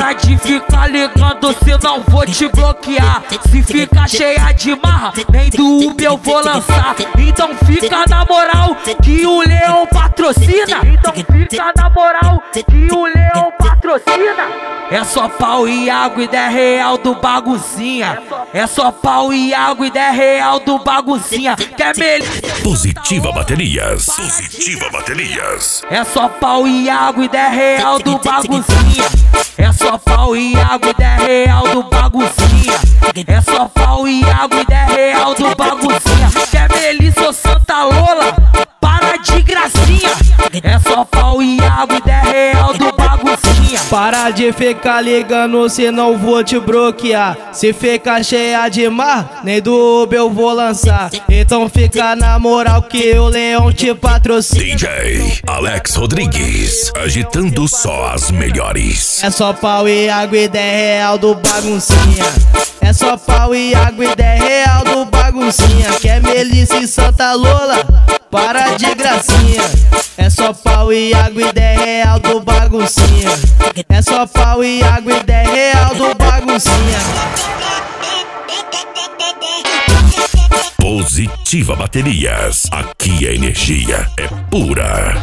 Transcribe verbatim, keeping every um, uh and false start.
Para de ficar ligando, senão vou te bloquear. Se fica cheia de marra, nem do Uber eu vou lançar. Então fica na moral que o Leão patrocina. Então fica na moral que o Leão patrocina. É só pau e água e dez real do baguncinha. É só pau e água e dez real do baguncinha. Quer melhor? Positiva Baterias. Positiva Baterias. É só pau e água e dez real do baguncinha. É só pau e água e dez real do baguncinha. É só pau e água e dez real do baguncinha. Quer Melissa ou Santa Lola? Para de gracinha. É só pau e água e dez real do baguncinha. Para de ficar ligando, senão vou te bloquear. Se ficar cheia de mar, nem do Uber eu vou lançar. Então fica na moral que o Leão te patrocina. D J Alex Rodrigues, agitando só as melhores. É só pau e água e dez real do baguncinha. É só pau e água e dez real do baguncinha. Quer Melissa e Santa Lola? Para de gracinha. É só pau e água e dez real do baguncinha. É só pau e água e dez real do baguncinha. Positiva Baterias. Aqui a energia é pura.